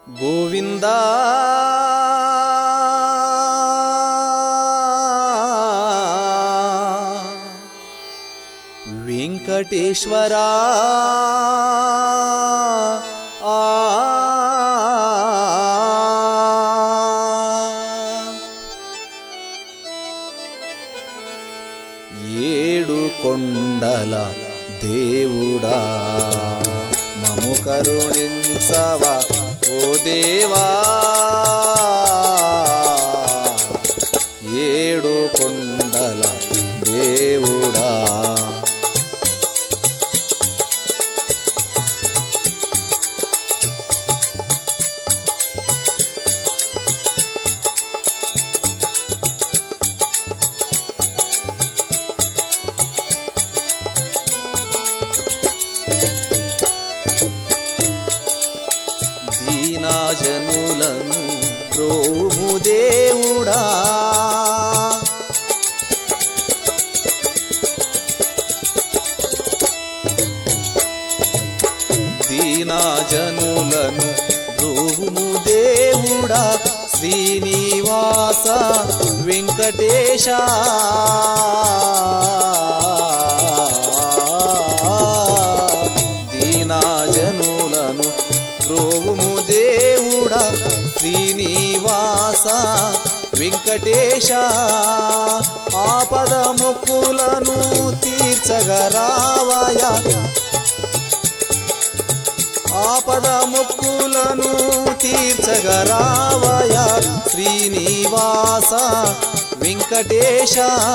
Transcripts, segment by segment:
గోవిందా వెంకటేశ్వరా ఏడు కొండల దేవుడా మము కరుణించవా ఓ దేవా ఏడు కొండల దేవుడా దీనజనులను ప్రోము దేవుడా దీనజనులను ప్రోము దేవుడా శ్రీనివాస వెంకటేశ దీనజనులను ప్రోము దేవుడా శ్రీనివాస వెంకటేశ ఆపద మొక్కులను తీర్చగరావయ ఆపద మొక్కులను తీర్చగరావయ శ్రీనివాస వెంకటేశ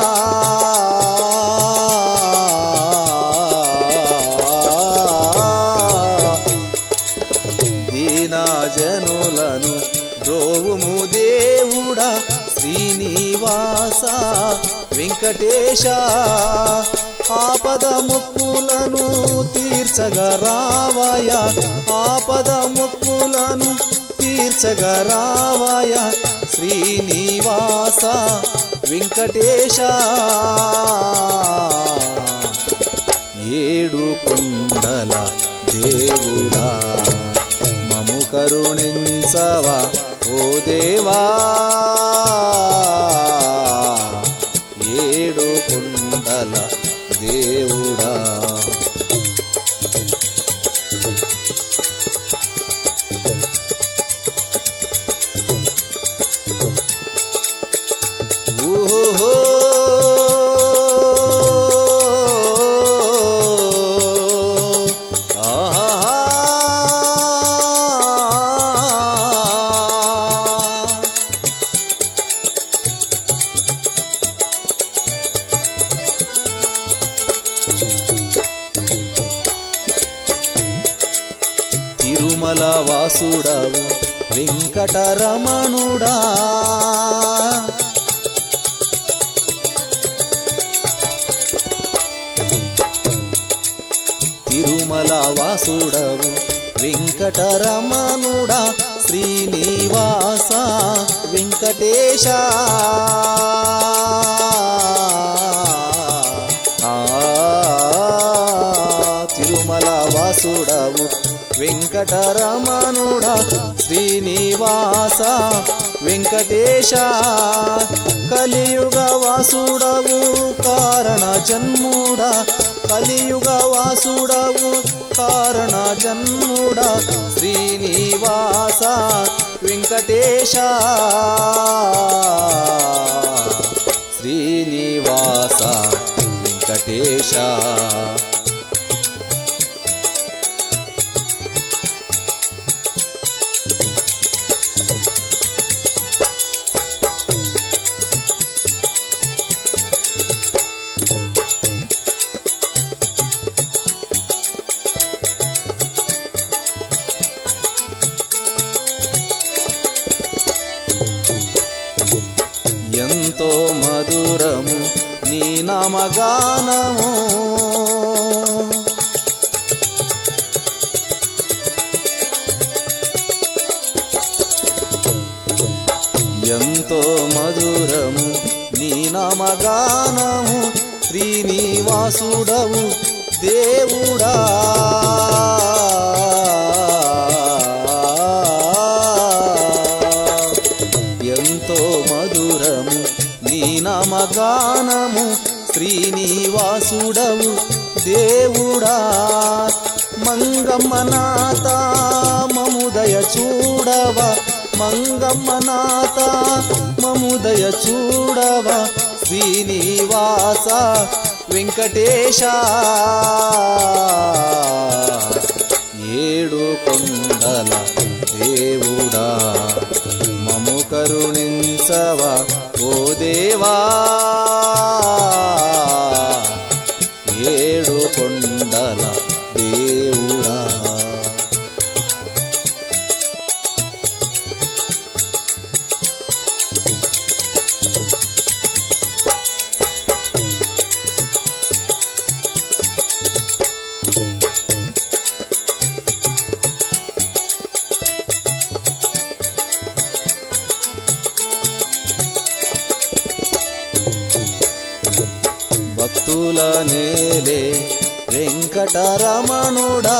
దీనజనులను ప్రోము దేవుడా శ్రీనివాస వెంకటేశ ఆపద మొక్కులను తీర్చగరావయ ఆపద మొక్కులను తీర్చగరావయ శ్రీనివాస వెంకటేశ ఏడు కొండల దేవుడా మము కరుణించవా ఓ దేవా ఏడు కొండల దేవుడా ఓహో తిరుమల వాసుడవు వెంకటరమణుడా తిరుమల వాసుడవు వెంకటరమణుడా శ్రీనివాస వెంకటేశ తిరుమల వాసుడవు వెంకటరమణుడా శ్రీనివాస వెంకటేశ కలియుగ వాసుడవు కారణ జన్ముడా కలియుగ వాసుడవు కారణ జన్ముడా శ్రీనివాస వెంకటేశ శ్రీనివాస వెంకటేశ ఎంతో మధురము నీ నామగానము ఎంతో మధురము నీ నామగానము శ్రీనివాసుడవు దేవుడా నామగానము శ్రీనివాసుడవు దేవుడా మంగమ్మ నాథ మముదయ చూడవ మంగమ్మ నాథ మముదయ చూడవ శ్రీనివాస వెంకటేశ ఏడు కొండల దేవుడా మము కరుణించవ ఓ దేవా ఏడు కొండల దేవుడా భక్తుల నేలే వెంకటరమణుడా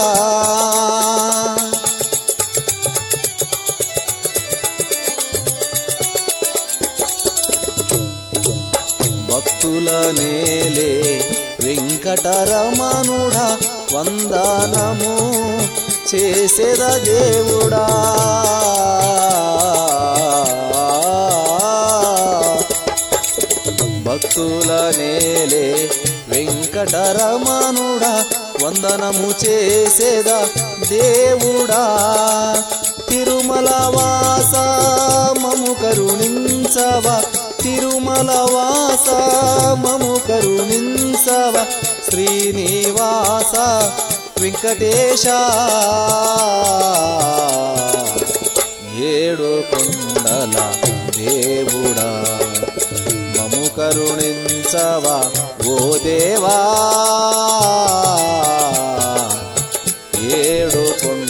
భక్తుల నేలే వెంకటరమణుడా వందనము చేసేద దేవుడా భక్తుల నేలే వెంకటరమణుడా వందనము చేసేద దేవుడా తిరుమల వాస మము కరుణించవ తిరుమల వాస మము కరుణించవ శ్రీనివాస వెంకటేశ ఏడు కొండల దేవుడా మము కరుణించవ ఓ దేవా ఏడు కొండల